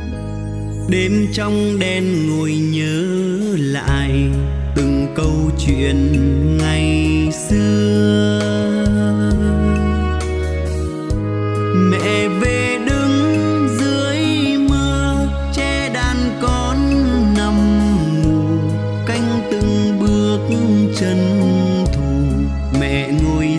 Đêm trong đen ngồi nhớ lại từng câu chuyện ngày xưa. Mẹ về đứng dưới mưa che đàn con nằm ngủ, canh từng bước chân thù. Mẹ ngồi